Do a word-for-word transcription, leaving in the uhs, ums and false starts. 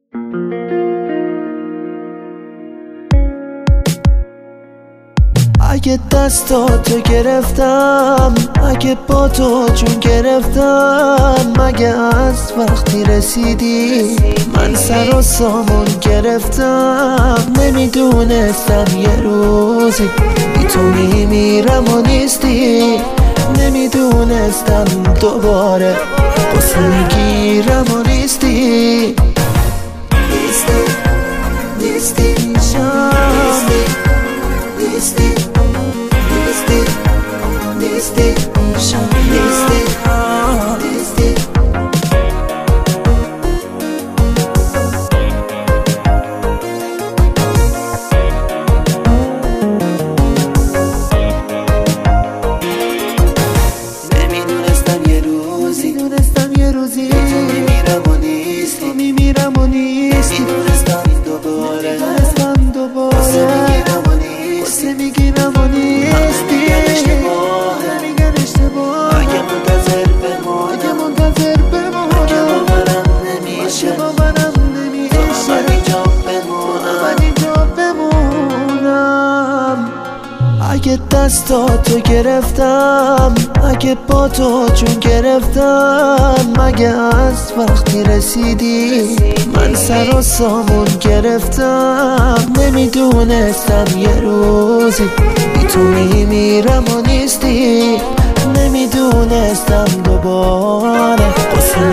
اگه دستاتو گرفتم، اگه با تو جون گرفتم، مگه از وقتی رسیدی من سر و سامون گرفتم. نمیدونستم یه روزی بی تو میمیرم و نیستی، نمیدونستم دوباره قصه میگیرم و نیستی. نیستی نیستی شام نیستی نیستی نیستی شام نیستی نیستی. نمیدونستم یه روزی دونستم یه روزی تو میمیرم و نیستی میمیرم و نیستی. میدونستم دوباره میدونستم دوباره قصه میگیرم و نیستی. میگن اشتباهه میگن اشتباهه اگه منتظر بمونم اگه منتظر بمونم اگه باورم نمیشه باورم نمیشه من اینجا بمونم من اینجا بمونم. اگه دستاتو گرفتم، اگه با تو جون گرفتم، مگه از وقتی رسیدی من سر و سامون گرفتم. نمیدونستم یه روزی بی تو میمیرم و نیستی، نمیدونستم دوباره قصه